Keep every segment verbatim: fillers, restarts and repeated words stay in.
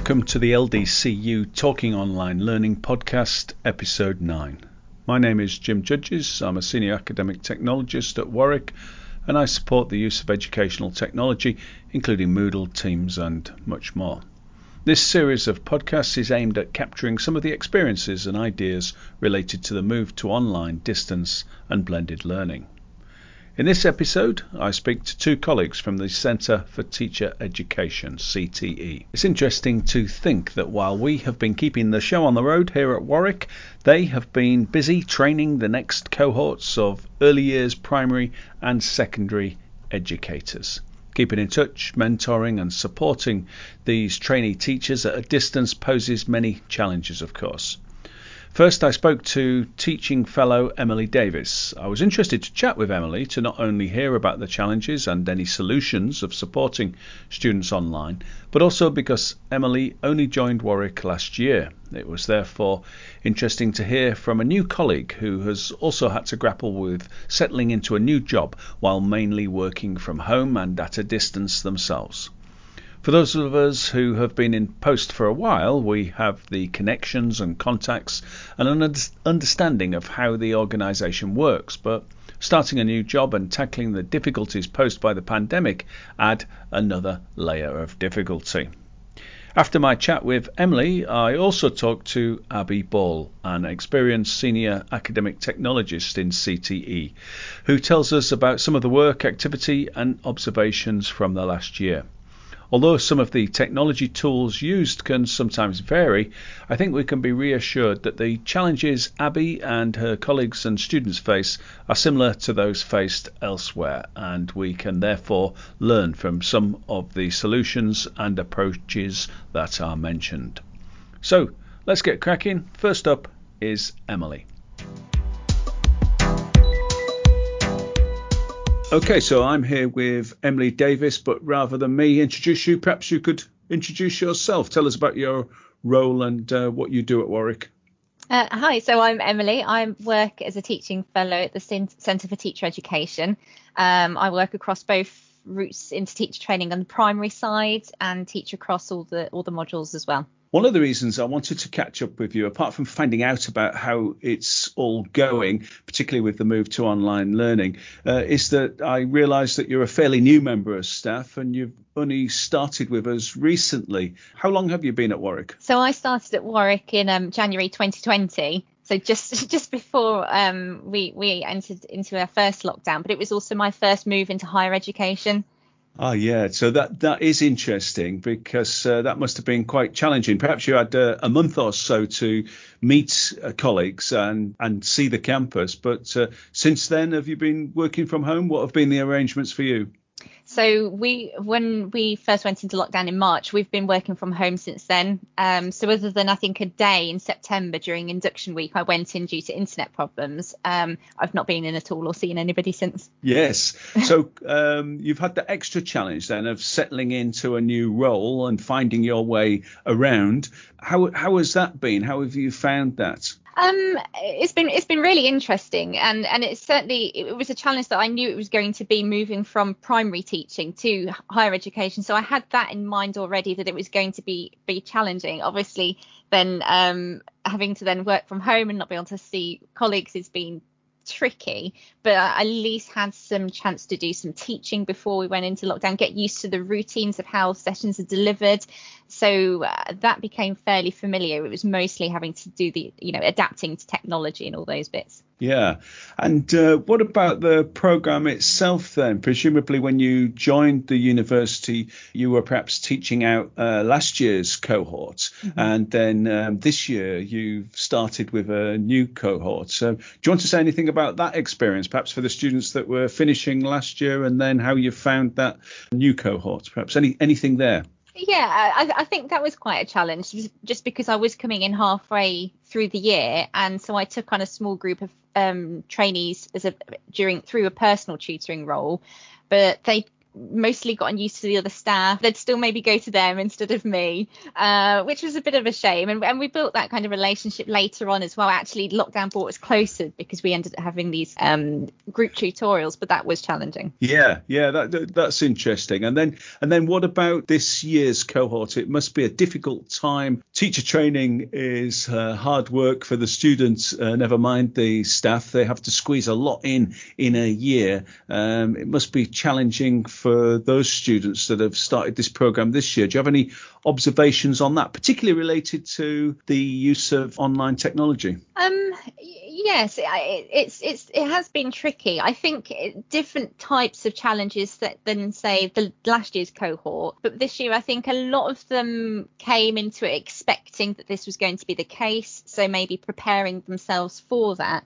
Welcome to the L D C U Talking Online Learning Podcast, Episode nine. My name is Jim Judges. I'm a Senior Academic Technologist at Warwick, and I support the use of educational technology, including Moodle, Teams, and much more. This series of podcasts is aimed at capturing some of the experiences and ideas related to the move to online, distance, and blended learning. In this episode, I speak to two colleagues from the Centre for Teacher Education, C T E. It's interesting to think that while we have been keeping the show on the road here at Warwick, they have been busy training the next cohorts of early years primary and secondary educators. Keeping in touch, mentoring and supporting these trainee teachers at a distance poses many challenges, of course. First, I spoke to teaching fellow Emily Davis. I was interested to chat with Emily to not only hear about the challenges and any solutions of supporting students online, but also because Emily only joined Warwick last year. It was therefore interesting to hear from a new colleague who has also had to grapple with settling into a new job while mainly working from home and at a distance themselves. For those of us who have been in post for a while, we have the connections and contacts and an understanding of how the organisation works, but starting a new job and tackling the difficulties posed by the pandemic add another layer of difficulty. After my chat with Emily, I also talked to Abby Ball, an experienced senior academic technologist in C T E, who tells us about some of the work, activity and observations from the last year. Although some of the technology tools used can sometimes vary, I think we can be reassured that the challenges Abby and her colleagues and students face are similar to those faced elsewhere, and we can therefore learn from some of the solutions and approaches that are mentioned. So let's get cracking. First up is Emily. Okay, so I'm here with Emily Davis, but rather than me introduce you, perhaps you could introduce yourself. Tell us about your role and uh, what you do at Warwick. Uh, hi, so I'm Emily. I work as a teaching fellow at the Centre for Teacher Education. Um, I work across both routes into teacher training on the primary side and teach across all the all the modules as well. One of the reasons I wanted to catch up with you, apart from finding out about how it's all going, particularly with the move to online learning, uh, is that I realised that you're a fairly new member of staff and you've only started with us recently. How long have you been at Warwick? So I started at Warwick in um, January twenty twenty. So just just before um, we, we entered into our first lockdown, but it was also my first move into higher education. Ah, yeah. So that that is interesting because uh, that must have been quite challenging. Perhaps you had uh, a month or so to meet uh, colleagues and, and see the campus. But uh, since then, have you been working from home? What have been the arrangements for you? So we, when we first went into lockdown in March, we've been working from home since then. Um, so other than I think a day in September during induction week, I went in due to internet problems. Um, I've not been in at all or seen anybody since. Yes. So um, you've had the extra challenge then of settling into a new role and finding your way around. How how has that been? How have you found that? Um, it's been it's been really interesting, and and it's certainly it was a challenge that I knew it was going to be, moving from primary teaching to higher education. So I had that in mind already, that it was going to be be challenging. Obviously, then um, having to then work from home and not be able to see colleagues has been tricky, but I at least had some chance to do some teaching before we went into lockdown, get used to the routines of how sessions are delivered. So uh, that became fairly familiar. It was mostly having to do the, you know, adapting to technology and all those bits. Yeah. And uh, what about the programme itself then? Presumably when you joined the university, you were perhaps teaching out uh, last year's cohort. Mm-hmm. And then um, this year you've started with a new cohort. So do you want to say anything about that experience, perhaps for the students that were finishing last year, and then how you found that new cohort? Perhaps any anything there? Yeah, I, I think that was quite a challenge, just because I was coming in halfway through the year, and so I took on a small group of um, trainees as a during through a personal tutoring role, but they mostly gotten used to the other staff. They'd still maybe go to them instead of me, uh, which was a bit of a shame. And, and we built that kind of relationship later on as well. Actually, lockdown brought us closer because we ended up having these um, group tutorials, but that was challenging. Yeah, yeah, that, that's interesting. And then and then what about this year's cohort? It must be a difficult time. Teacher training is uh, hard work for the students, uh, never mind the staff. They have to squeeze a lot in in a year. Um, it must be challenging for those students that have started this program this year. Do you have any observations on that, particularly related to the use of online technology? Um, yes, it, it's it's it has been tricky. I think different types of challenges that than say the last year's cohort, but this year I think a lot of them came into it expecting that this was going to be the case, so maybe preparing themselves for that.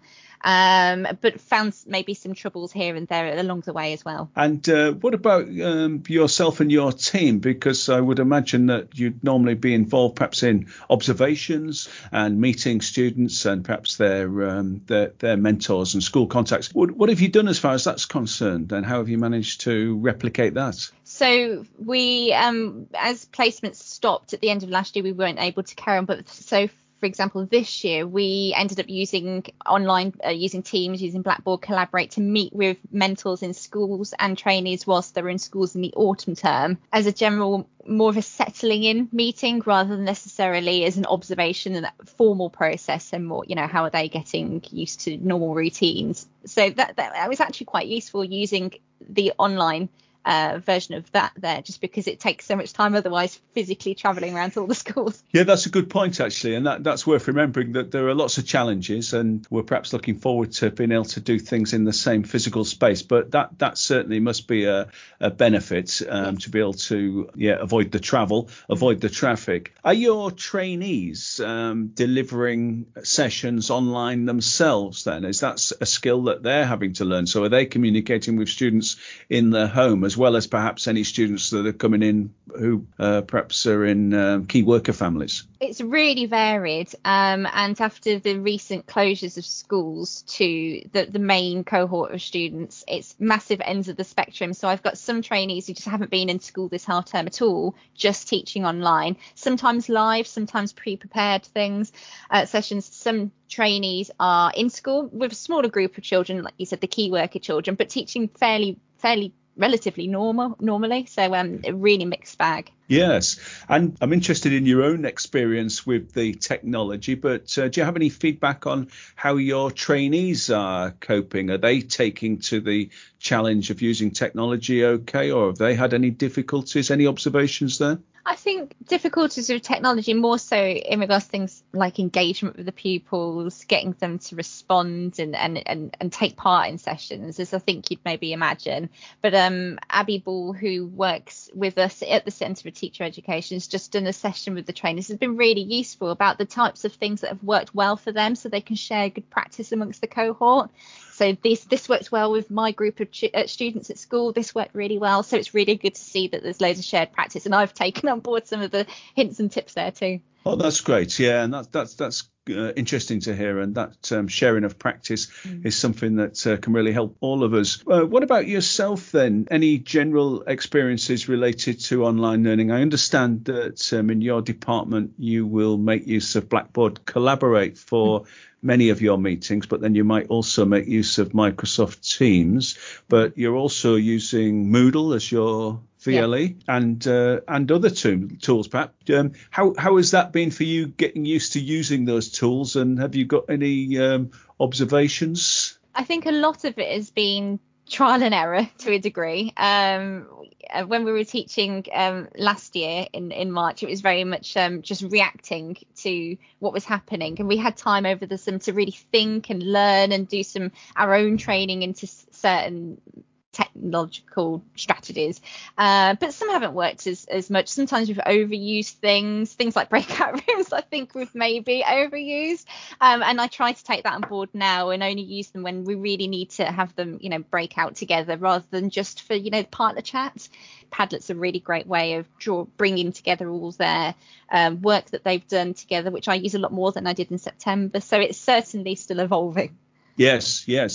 Um, but found maybe some troubles here and there along the way as well. And uh, what about um, yourself and your team? Because I would imagine that you'd normally be involved perhaps in observations and meeting students and perhaps their um, their, their mentors and school contacts. What, what have you done as far as that's concerned, and how have you managed to replicate that? So we, um, as placements stopped at the end of last year, we weren't able to carry on. But so for example, this year we ended up using online, uh, using Teams, using Blackboard Collaborate to meet with mentors in schools and trainees whilst they were in schools in the autumn term, as a general, more of a settling in meeting rather than necessarily as an observation and a formal process, and more, you know, how are they getting used to normal routines. So that, that was actually quite useful using the online Uh, version of that there, just because it takes so much time otherwise physically travelling around to all the schools. Yeah, that's a good point, actually. And that, that's worth remembering, that there are lots of challenges, and we're perhaps looking forward to being able to do things in the same physical space. But that that certainly must be a, a benefit, um, yes. to be able to yeah avoid the travel, avoid the traffic. Are your trainees um, delivering sessions online themselves then? Is that a skill that they're having to learn? So are they communicating with students in their home, as well as perhaps any students that are coming in who uh, perhaps are in um, key worker families? It's really varied, um, and after the recent closures of schools to the, the main cohort of students, it's massive ends of the spectrum. So I've got some trainees who just haven't been in school this half term at all, just teaching online, sometimes live, sometimes pre-prepared things, uh, sessions. Some trainees are in school with a smaller group of children, like you said, the key worker children, but teaching fairly, fairly relatively normal normally. So um, a really mixed bag. Yes, and I'm interested in your own experience with the technology, but uh, do you have any feedback on how your trainees are coping? Are they taking to the challenge of using technology okay, or have they had any difficulties? Any observations there? I think difficulties with technology more so in regards to things like engagement with the pupils, getting them to respond and, and, and, and take part in sessions, as I think you'd maybe imagine. But um, Abby Ball, who works with us at the Centre for Teacher Education, has just done a session with the trainers. Has been really useful about the types of things that have worked well for them, so they can share good practice amongst the cohort. So this this works well with my group of ch- uh, students at school. This worked really well. So it's really good to see that there's loads of shared practice, and I've taken on board some of the hints and tips there too. Oh, that's great. Yeah, and that, that's that's uh, interesting to hear. And that um, sharing of practice mm. is something that uh, can really help all of us. Uh, what about yourself then? Any general experiences related to online learning? I understand that um, in your department you will make use of Blackboard Collaborate for mm. many of your meetings, but then you might also make use of Microsoft Teams. But you're also using Moodle as your V L E, yeah. and uh, and other tool, tools, perhaps. Um, how how has that been for you, getting used to using those tools, and have you got any um, observations? I think a lot of it has been trial and error to a degree. Um, when we were teaching um, last year in, in March, it was very much um, just reacting to what was happening, and we had time over the summer to really think and learn and do some our own training into certain technological strategies, uh, but some haven't worked as, as much. Sometimes we've overused things, things like breakout rooms, I think we've maybe overused, um, and I try to take that on board now and only use them when we really need to have them, you know, break out together rather than just for, you know, partner chat. Padlet's a really great way of draw, bringing together all their um, work that they've done together, which I use a lot more than I did in September, so it's certainly still evolving. Yes, yes.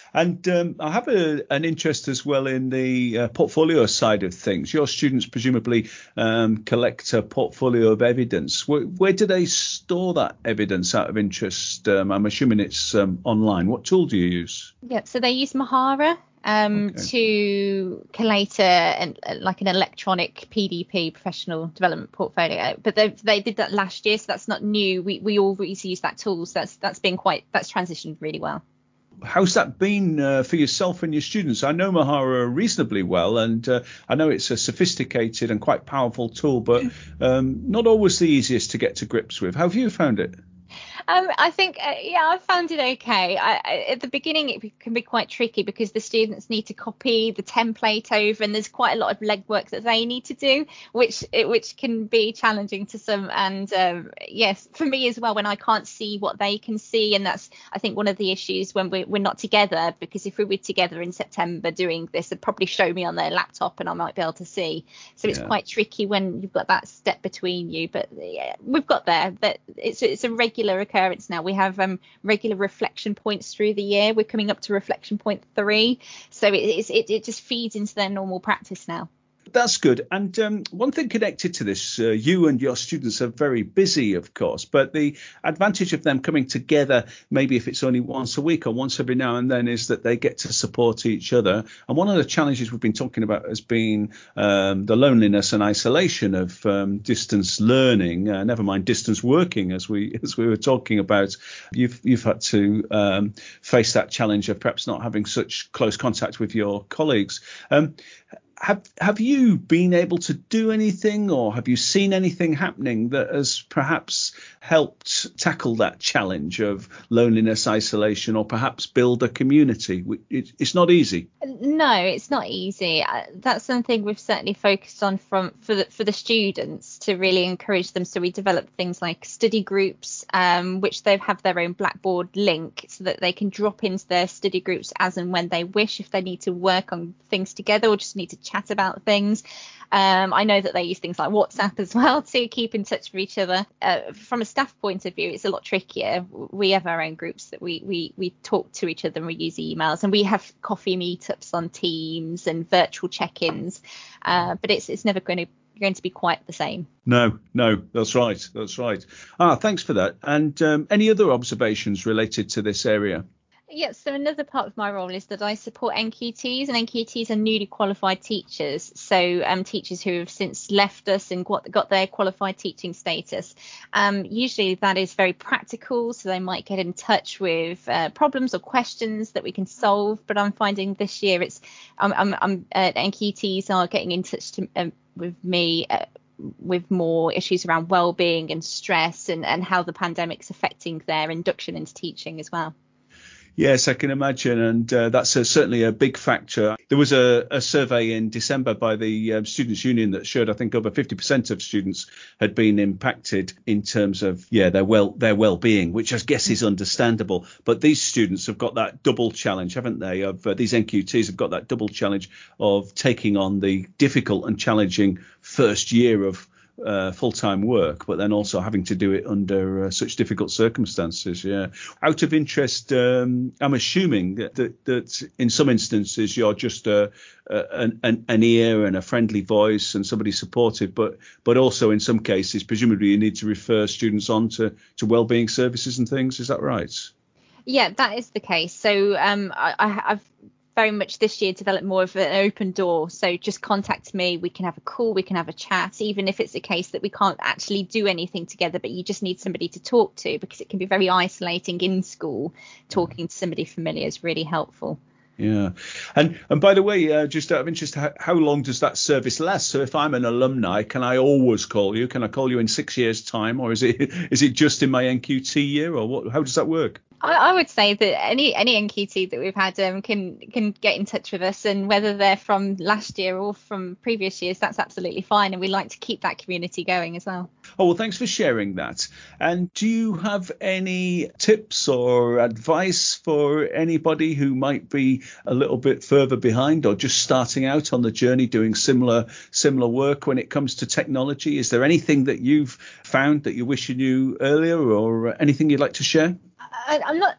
And um, I have a, an interest as well in the uh, portfolio side of things. Your students presumably um, collect a portfolio of evidence. Where, where do they store that evidence out of interest? Um, I'm assuming it's um, online. What tool do you use? Yeah, so they use Mahara um, Okay. to collate a, an, like an electronic P D P, professional development portfolio. But they they did that last year, so that's not new. We we always use that tool, so that's that's been quite that's transitioned really well. How's that been uh, for yourself and your students? I know Mahara reasonably well, and uh, I know it's a sophisticated and quite powerful tool, but um, not always the easiest to get to grips with. How have you found it? Um, I think, uh, yeah, I found it okay. I, I, at the beginning, it can be quite tricky because the students need to copy the template over, and there's quite a lot of legwork that they need to do, which which can be challenging to some. And um, yes, for me as well, when I can't see what they can see, and that's, I think, one of the issues when we're, we're not together, because if we were together in September doing this, they'd probably show me on their laptop and I might be able to see. So it's Yeah. quite tricky when you've got that step between you. But yeah, we've got there. That it's it's a regular occurrence now. We have um, regular reflection points through the year. We're coming up to reflection point three, so it, it's, it it just feeds into their normal practice now. That's good. And um, one thing connected to this, uh, you and your students are very busy, of course, but the advantage of them coming together, maybe if it's only once a week or once every now and then, is that they get to support each other. And one of the challenges we've been talking about has been um, the loneliness and isolation of um, distance learning, uh, never mind distance working, as we as we were talking about. You've, you've had to um, face that challenge of perhaps not having such close contact with your colleagues. Um, Have have you been able to do anything, or have you seen anything happening that has perhaps helped tackle that challenge of loneliness, isolation, or perhaps build a community? It's not easy. No, it's not easy. That's something we've certainly focused on from for the, for the students, to really encourage them. So we developed things like study groups, um, which they have their own Blackboard link, so that they can drop into their study groups as and when they wish, if they need to work on things together or just need to chat about things. Um, I know that they use things like WhatsApp as well to keep in touch with each other. Uh, from a staff point of view, it's a lot trickier. We have our own groups that we we we talk to each other, and we use emails, and we have coffee meetups on Teams and virtual check-ins. Uh, but it's it's never going to going to be quite the same. No, no, that's right. That's right. Ah, thanks for that. And um, any other observations related to this area? Yeah, so another part of my role is that I support N Q Ts, and N Q Ts are newly qualified teachers. So um, teachers who have since left us and got, got their qualified teaching status. Um, usually that is very practical, so they might get in touch with uh, problems or questions that we can solve. But I'm finding this year it's I'm, I'm, I'm uh, N Q Ts are getting in touch to, um, with me uh, with more issues around well-being and stress, and, and how the pandemic's affecting their induction into teaching as well. Yes, I can imagine. And uh, that's a, certainly a big factor. There was a, a survey in December by the uh, Students' Union that showed, I think, over fifty percent of students had been impacted in terms of, yeah, their well their well-being, which I guess is understandable. But these students have got that double challenge, haven't they? Of uh, these N Q Ts have got that double challenge of taking on the difficult and challenging first year of Uh, full-time work, but then also having to do it under uh, such difficult circumstances. Yeah. Out of interest, um, I'm assuming that, that that in some instances you're just a, a, an, an ear and a friendly voice and somebody supportive, but but also in some cases, presumably you need to refer students on to, to wellbeing services and things. Is that right? Yeah, that is the case. So um, I, I've very much this year developed more of an open door. So just contact me. We can have a call. We can have a chat, even if it's a case that we can't actually do anything together, but you just need somebody to talk to, because it can be very isolating in school. Talking to somebody familiar is really helpful. Yeah. And and by the way, uh, just out of interest, how, how long does that service last? So if I'm an alumni, can I always call you? Can I call you in six years' time? Or is it is it just in my N Q T year? Or what? How does that work? I, I would say that any any N Q T that we've had um, can can get in touch with us, and whether they're from last year or from previous years, that's absolutely fine. And we like to keep that community going as well. Oh, well, thanks for sharing that. And do you have any tips or advice for anybody who might be a little bit further behind or just starting out on the journey doing similar similar work when it comes to technology? Is there anything that you've found that you wish you knew earlier, or anything you'd like to share? I, I'm not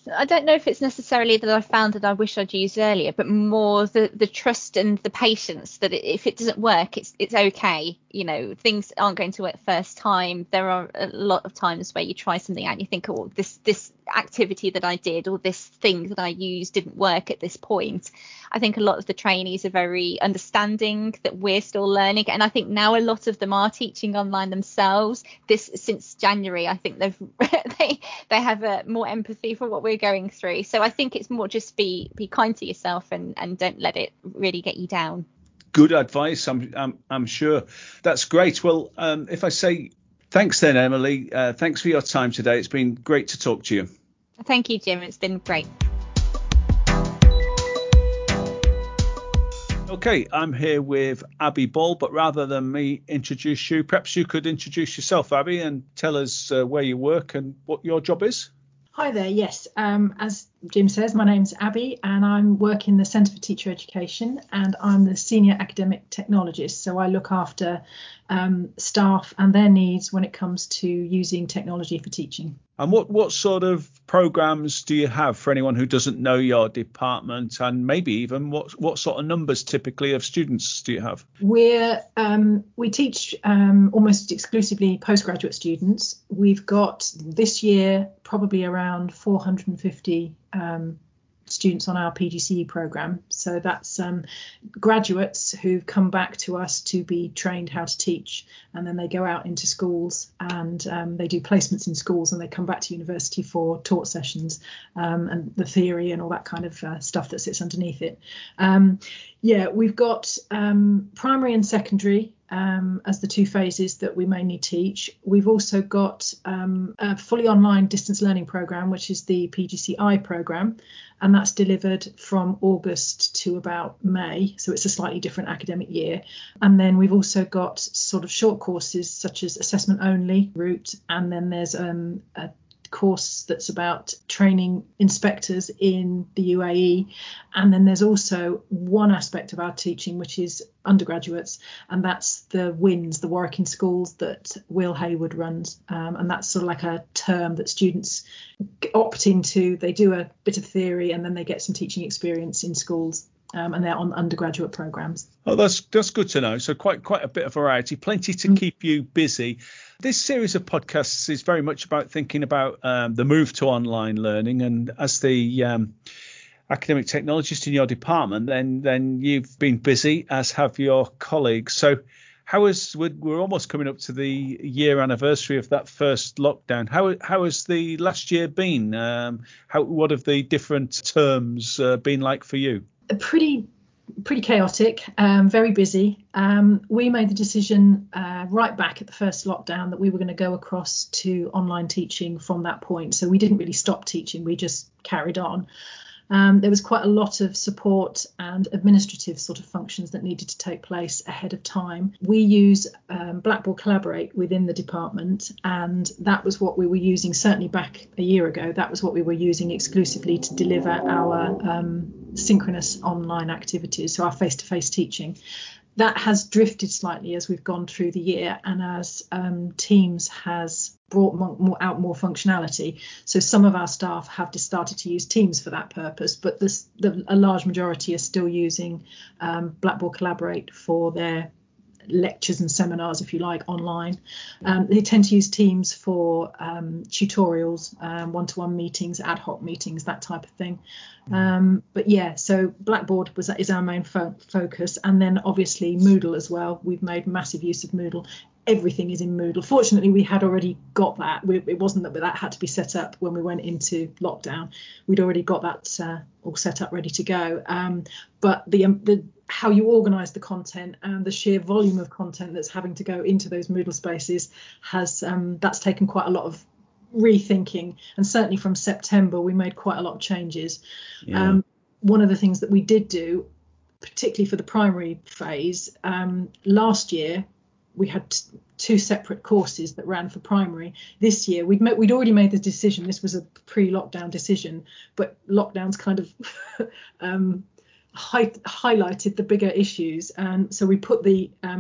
I don't know if it's necessarily that I found that I wish I'd used earlier, but more the, the trust and the patience that if it doesn't work, it's it's okay. You know, things aren't going to work first time. There are a lot of times where you try something out and you think, oh, this this activity that I did or this thing that I used didn't work at this point. I think a lot of the trainees are very understanding that we're still learning. And I think now a lot of them are teaching online themselves. This since January, I think they've they they have a more empathy for what we're going through. So I think it's more just be be kind to yourself and and don't let it really get you down. Good advice, I'm I'm, I'm sure. That's great. Well, um, if I say thanks then, Emily, uh, thanks for your time today. It's been great to talk to you. Thank you, Jim. It's been great. Okay, I'm here with Abby Ball, but rather than me introduce you, perhaps you could introduce yourself, Abby, and tell us uh, where you work and what your job is. Hi there. Yes, um, as Jim says, my name's Abby and I'm working in the Centre for Teacher Education and I'm the Senior Academic Technologist. So I look after um, staff and their needs when it comes to using technology for teaching. And what, what sort of programmes do you have for anyone who doesn't know your department, and maybe even what what sort of numbers typically of students do you have? We're um, we teach um, almost exclusively postgraduate students. We've got this year probably around four hundred fifty um, students on our P G C E programme. So that's um, graduates who've come back to us to be trained how to teach, and then they go out into schools and um, they do placements in schools and they come back to university for taught sessions um, and the theory and all that kind of uh, stuff that sits underneath it. Um, yeah, we've got um, primary and secondary Um, as the two phases that we mainly teach. We've also got um, a fully online distance learning programme, which is the P G C I programme, and that's delivered from August to about May, so it's a slightly different academic year. And then we've also got sort of short courses such as assessment only route, and then there's um, a course that's about training inspectors in the U A E, and then there's also one aspect of our teaching which is undergraduates, and that's the W I N S, the Warwick in Schools, that Will Hayward runs, um, and that's sort of like a term that students opt into. They do a bit of theory and then they get some teaching experience in schools. Um, and they're on undergraduate programs. Oh, that's that's good to know. So quite quite a bit of variety, plenty to mm. keep you busy. This series of podcasts is very much about thinking about um, the move to online learning. And as the um, academic technologist in your department, then then you've been busy, as have your colleagues. So how is we're, we're almost coming up to the year anniversary of that first lockdown. How how has the last year been? Um, how what have the different terms uh, been like for you? Pretty pretty chaotic, um, very busy. Um, we made the decision uh, right back at the first lockdown that we were going to go across to online teaching from that point. So we didn't really stop teaching, we just carried on. Um, there was quite a lot of support and administrative sort of functions that needed to take place ahead of time. We use um, Blackboard Collaborate within the department, and that was what we were using certainly back a year ago. That was what we were using exclusively to deliver our um, synchronous online activities, so our face-to-face teaching. That has drifted slightly as we've gone through the year, and as um, Teams has brought more, more out more functionality. So some of our staff have just started to use Teams for that purpose, but this, the, a large majority are still using um, Blackboard Collaborate for their lectures and seminars, if you like, online. Um, they tend to use Teams for um, tutorials, um, one-to-one meetings, ad hoc meetings, that type of thing. Um, but yeah, so Blackboard was is our main fo- focus, and then obviously Moodle as well. We've made massive use of Moodle. Everything is in Moodle. Fortunately, we had already got that. We, it wasn't that that had to be set up when we went into lockdown. We'd already got that uh, all set up, ready to go. Um, but the, um, the how you organise the content and the sheer volume of content that's having to go into those Moodle spaces has um, that's taken quite a lot of rethinking. And certainly from September, we made quite a lot of changes. Yeah. Um, one of the things that we did do, particularly for the primary phase, um, last year, we had t- two separate courses that ran for primary. This year, we'd met, we'd already made the decision. This was a pre-lockdown decision, but lockdowns kind of um, hi- highlighted the bigger issues, and so we put the um,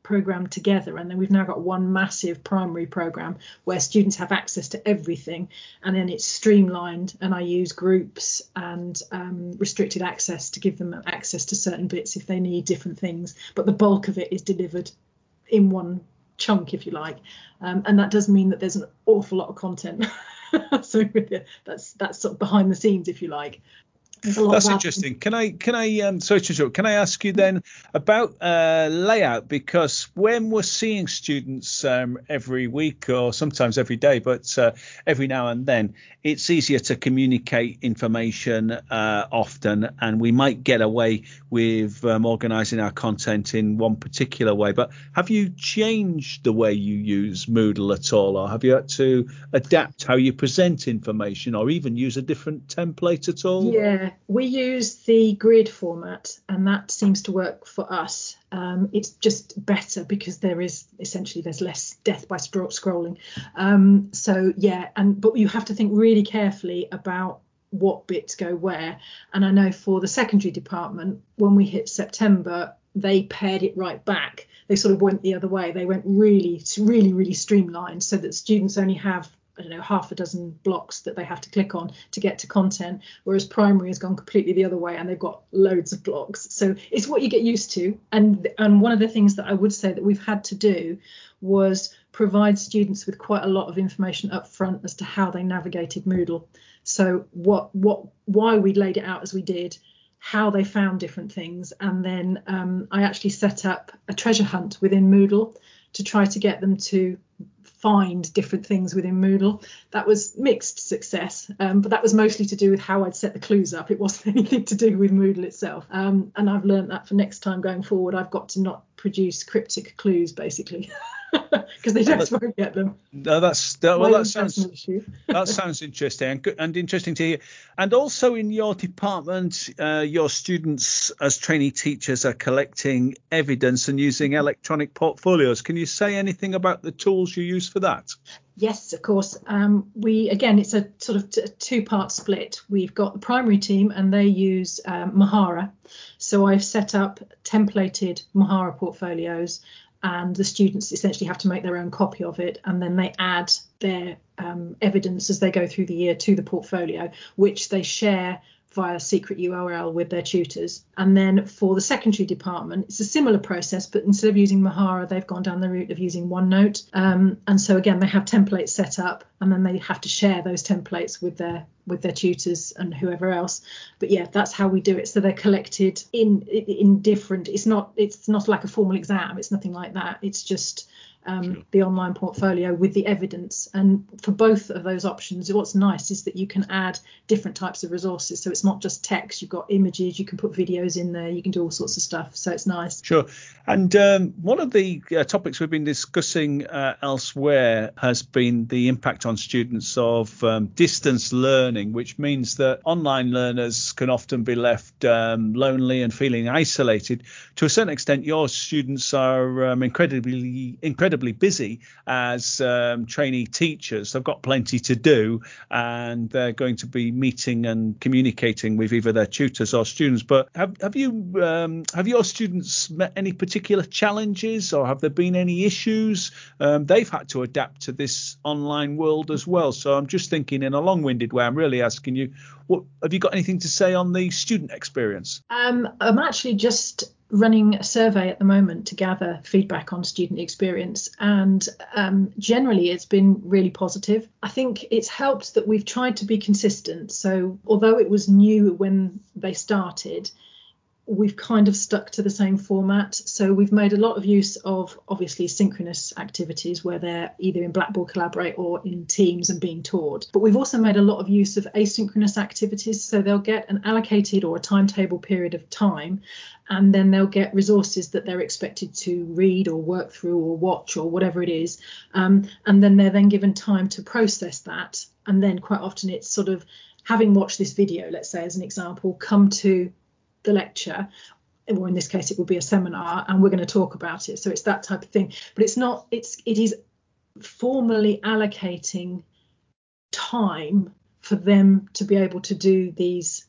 program together, and then we've now got one massive primary program where students have access to everything, and then it's streamlined, and I use groups and um, restricted access to give them access to certain bits if they need different things, but the bulk of it is delivered in one chunk, if you like, um, and that does mean that there's an awful lot of content. So that's that's sort of behind the scenes, if you like. That's interesting. Can I can I um sorry to interrupt, can I ask you then about uh, layout, because when we're seeing students um, every week or sometimes every day, but uh, every now and then, it's easier to communicate information uh, often, and we might get away with um, organising our content in one particular way. But have you changed the way you use Moodle at all, or have you had to adapt how you present information, or even use a different template at all? Yeah, we use the grid format, and that seems to work for us. Um, it's just better because there is essentially there's less death by scro- scrolling. Um, so yeah, and but you have to think really carefully about what bits go where. And I know for the secondary department, when we hit September, they pared it right back. They sort of went the other way. They went really, really, really streamlined, so that students only have, I don't know, half a dozen blocks that they have to click on to get to content, whereas primary has gone completely the other way and they've got loads of blocks. So it's what you get used to. And, and one of the things that I would say that we've had to do was provide students with quite a lot of information up front as to how they navigated Moodle. So what, what, why we laid it out as we did, how they found different things. And then um, I actually set up a treasure hunt within Moodle to try to get them to find different things within Moodle. That was mixed success, um, but that was mostly to do with how I'd set the clues up. It wasn't anything to do with Moodle itself. Um, and I've learned that for next time going forward, I've got to not produce cryptic clues, basically, because they just well, won't get them. No, that's that, well, that sounds that sounds interesting and, good, and interesting to hear. And also in your department, uh, your students as trainee teachers are collecting evidence and using electronic portfolios. Can you say anything about the tools you use for that? Yes, of course. Um, we again, it's a sort of t- two-part split. We've got the primary team, and they use um, Mahara. So I've set up templated Mahara portfolios, and the students essentially have to make their own copy of it, and then they add their um, evidence as they go through the year to the portfolio, which they share via secret U R L with their tutors. And then for the secondary department, it's a similar process, but instead of using Mahara, they've gone down the route of using OneNote. Um, and so again, they have templates set up, and then they have to share those templates with their with their tutors and whoever else. But yeah, that's how we do it. So they're collected in in different, it's not it's not like a formal exam, it's nothing like that. It's just Um, sure. the online portfolio with the evidence. And for both of those options, what's nice is that you can add different types of resources. So it's not just text, you've got images, you can put videos in there, you can do all sorts of stuff. So it's nice. Sure. And um, one of the uh, topics we've been discussing uh, elsewhere has been the impact on students of um, distance learning, which means that online learners can often be left um, lonely and feeling isolated. To a certain extent, your students are um, incredibly, incredibly busy as um, trainee teachers. They've got plenty to do, and they're going to be meeting and communicating with either their tutors or students. But have, have you um, have your students met any particular challenges, or have there been any issues? Um, they've had to adapt to this online world as well. So I'm just thinking, in a long-winded way, I'm really asking you, what have you got anything to say on the student experience? Um, I'm actually just running a survey at the moment to gather feedback on student experience, and um, generally it's been really positive. I think it's helped that we've tried to be consistent. So although it was new when they started, we've kind of stuck to the same format. So we've made a lot of use of obviously synchronous activities where they're either in Blackboard Collaborate or in Teams and being taught. But we've also made a lot of use of asynchronous activities. So they'll get an allocated or a timetable period of time, and then they'll get resources that they're expected to read or work through or watch or whatever it is. Um, and then they're then given time to process that. And then quite often it's sort of, having watched this video, let's say as an example, come to the lecture, or in this case it will be a seminar, and we're going to talk about it. So it's that type of thing, but it's not it's it is formally allocating time for them to be able to do these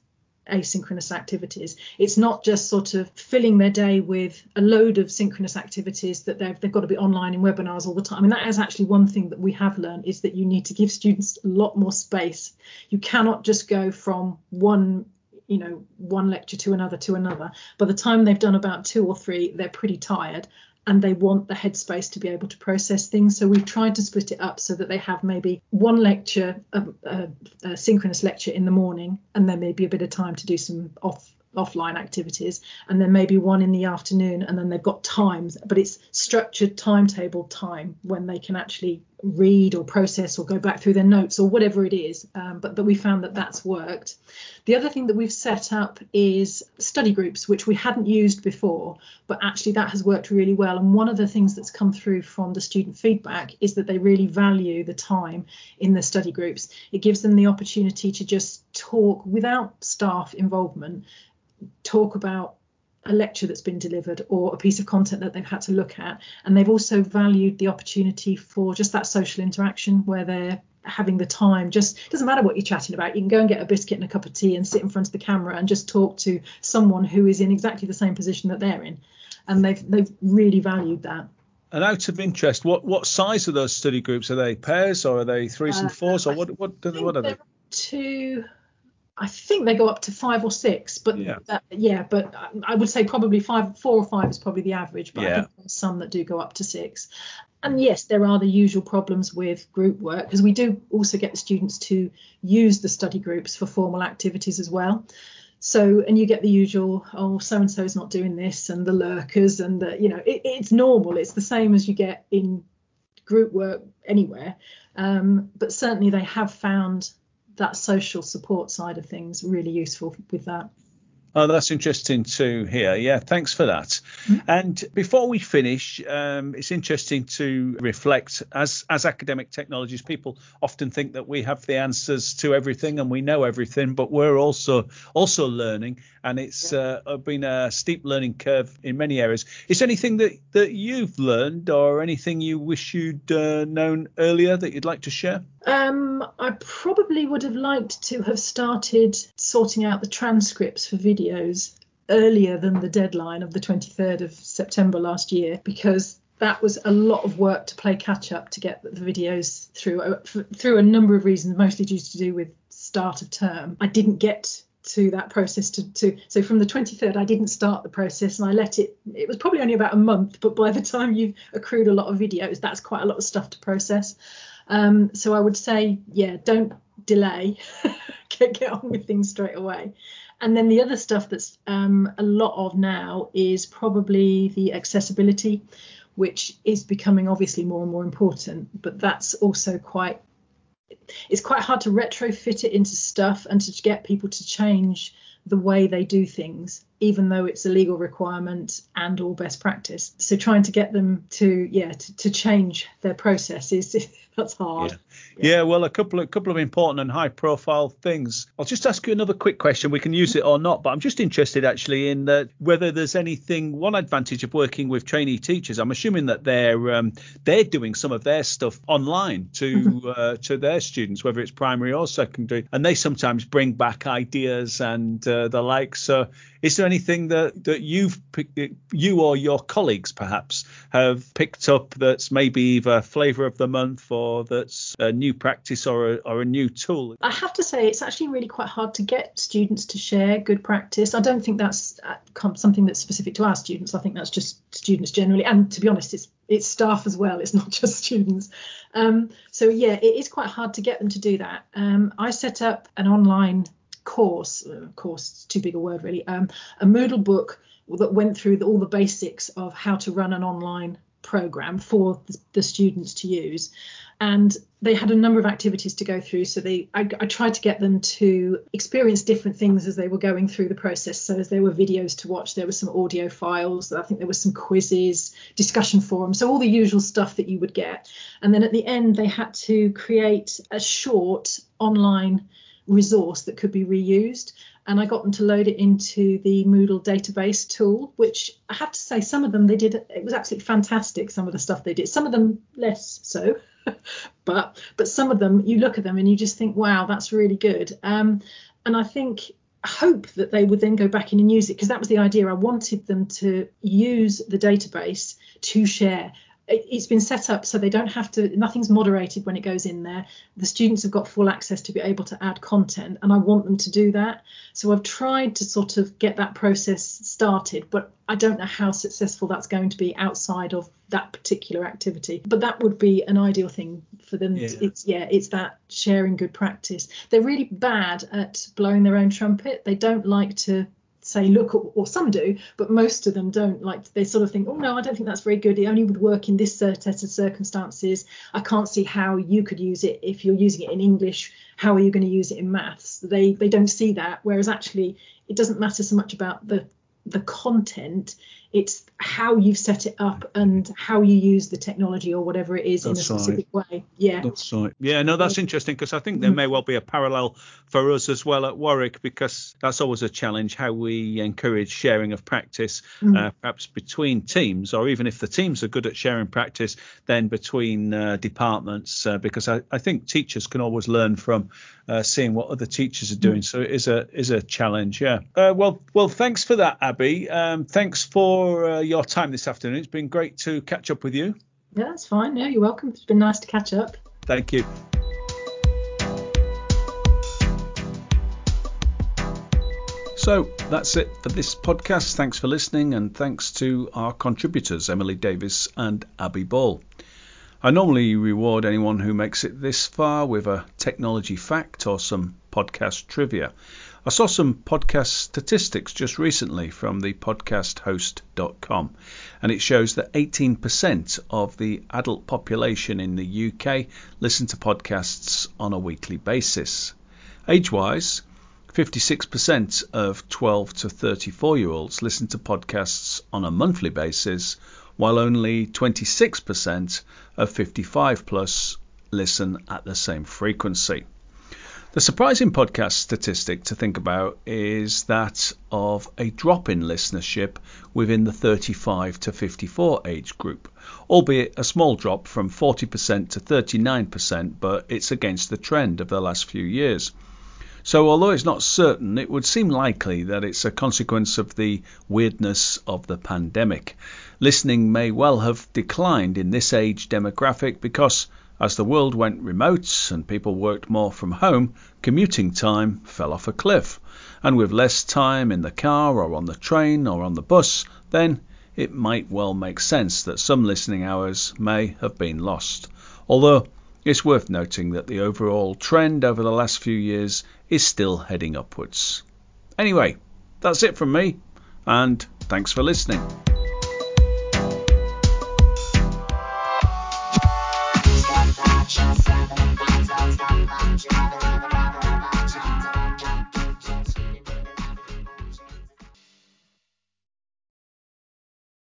asynchronous activities. It's not just sort of filling their day with a load of synchronous activities that they've, they've got to be online in webinars all the time. I mean, that is actually one thing that we have learned, is that you need to give students a lot more space. You cannot just go from one you know, one lecture to another to another. By the time they've done about two or three, they're pretty tired and they want the headspace to be able to process things. So we've tried to split it up so that they have maybe one lecture, a, a, a synchronous lecture in the morning, and then maybe a bit of time to do some off offline activities, and then maybe one in the afternoon, and then they've got times, but it's structured timetable time when they can actually read or process or go back through their notes or whatever it is. Um, but, but we found that that's worked. The other thing that we've set up is study groups, which we hadn't used before, but actually that has worked really well. And one of the things that's come through from the student feedback is that they really value the time in the study groups. It gives them the opportunity to just talk without staff involvement, talk about a lecture that's been delivered or a piece of content that they've had to look at. And they've also valued the opportunity for just that social interaction where they're having the time. Just doesn't matter what you're chatting about. You can go and get a biscuit and a cup of tea and sit in front of the camera and just talk to someone who is in exactly the same position that they're in. And they've they've really valued that. And out of interest, what what size are those study groups? Are they pairs or are they threes and fours, or what what what are they? Two. I think they go up to five or six, but yeah, that, yeah but I would say probably five, four or five is probably the average, but yeah. I think there's some that do go up to six. And yes, there are the usual problems with group work, because we do also get the students to use the study groups for formal activities as well. So, and you get the usual, oh, so-and-so is not doing this, and the lurkers, and the, you know, it, it's normal. It's the same as you get in group work anywhere. Um, but certainly they have found that social support side of things really useful with that. Oh, that's interesting to hear. Yeah, thanks for that. Mm-hmm. And before we finish, um, it's interesting to reflect. As as academic technologists, people often think that we have the answers to everything and we know everything, but we're also also learning, and it's yeah. uh, been a steep learning curve in many areas. Is there anything that, that you've learned, or anything you wish you'd uh, known earlier that you'd like to share? Um, I probably would have liked to have started sorting out the transcripts for videos earlier than the deadline of the twenty-third of September last year, because that was a lot of work to play catch up to get the videos through, uh, f- through a number of reasons, mostly due to do with start of term. I didn't get to that process to, to so from the twenty-third I didn't start the process, and I let it it was probably only about a month, but by the time you've accrued a lot of videos, that's quite a lot of stuff to process. Um, so I would say, yeah, don't delay, get, get on with things straight away. And then the other stuff that's um, a lot of now is probably the accessibility, which is becoming obviously more and more important, but that's also quite, it's quite hard to retrofit it into stuff and to get people to change the way they do things, even though it's a legal requirement and all best practice. So trying to get them to, yeah, to, to change their processes, that's hard. Yeah. Yeah. yeah, well, a couple of couple of important and high profile things. I'll just ask you another quick question. We can use it or not, but I'm just interested actually in that whether there's anything, one advantage of working with trainee teachers. I'm assuming that they're um, they're doing some of their stuff online to uh, to their students, whether it's primary or secondary, and they sometimes bring back ideas and uh, the like. So is there anything that that you've you or your colleagues perhaps have picked up that's maybe either flavour of the month or that's a new practice or a, or a new tool? I have to say it's actually really quite hard to get students to share good practice. I don't think that's something that's specific to our students. I think that's just students generally, and to be honest, it's it's staff as well. It's not just students. Um, so yeah, it is quite hard to get them to do that. Um, I set up an online course, uh, course, it's too big a word really, um, a Moodle book that went through the, all the basics of how to run an online program for the, the students to use. And they had a number of activities to go through. So they, I, I tried to get them to experience different things as they were going through the process. So as there were videos to watch, there were some audio files. I think there were some quizzes, discussion forums. So all the usual stuff that you would get. And then at the end, they had to create a short online resource that could be reused. And I got them to load it into the Moodle database tool, which I have to say, some of them they did, it was absolutely fantastic, some of the stuff they did, some of them less so. But but some of them, you look at them and you just think, wow, that's really good. Um, and I think hope that they would then go back in and use it, because that was the idea. I wanted them to use the database to share. It's been set up so they don't have to, nothing's moderated when it goes in there. The students have got full access to be able to add content, and I want them to do that. So I've tried to sort of get that process started, but I don't know how successful that's going to be outside of that particular activity. But that would be an ideal thing for them. Yeah. It's yeah, it's that sharing good practice. They're really bad at blowing their own trumpet. They don't like to say look, or, or some do, but most of them don't. Like, they sort of think, oh no, I don't think that's very good, it only would work in this set of circumstances. I can't see how you could use it if you're using it in English. How are you going to use it in maths? They they don't see that, whereas actually it doesn't matter so much about the the content, it's how you've set it up and how you use the technology or whatever it is. That's in a specific right. way. Yeah, that's right. Yeah, no, that's interesting, because I think there may well be a parallel for us as well at Warwick, because that's always a challenge, how we encourage sharing of practice, mm. uh, perhaps between teams, or even if the teams are good at sharing practice, then between uh, departments, uh, because I, I think teachers can always learn from uh, seeing what other teachers are doing. Mm. So it is a is a challenge. Yeah. Uh, well, well, thanks for that, Abby. Um, thanks for uh, your time this afternoon. It's been great to catch up with you. Yeah, that's fine. Yeah, you're welcome. It's been nice to catch up. Thank you. So that's it for this podcast. Thanks for listening, and thanks to our contributors, Emily Davis and Abby Ball. I normally reward anyone who makes it this far with a technology fact or some podcast trivia. I saw some podcast statistics just recently from the podcast host dot com, and it shows that eighteen percent of the adult population in the U K listen to podcasts on a weekly basis. Age-wise, fifty-six percent of twelve to thirty-four year olds listen to podcasts on a monthly basis, while only twenty-six percent of fifty-five plus listen at the same frequency. The surprising podcast statistic to think about is that of a drop in listenership within the thirty-five to fifty-four age group, albeit a small drop from forty percent to thirty-nine percent, but it's against the trend of the last few years. So although it's not certain, it would seem likely that it's a consequence of the weirdness of the pandemic. Listening may well have declined in this age demographic because as the world went remote and people worked more from home, commuting time fell off a cliff. And with less time in the car or on the train or on the bus, then it might well make sense that some listening hours may have been lost. Although it's worth noting that the overall trend over the last few years is still heading upwards. Anyway, that's it from me, and thanks for listening.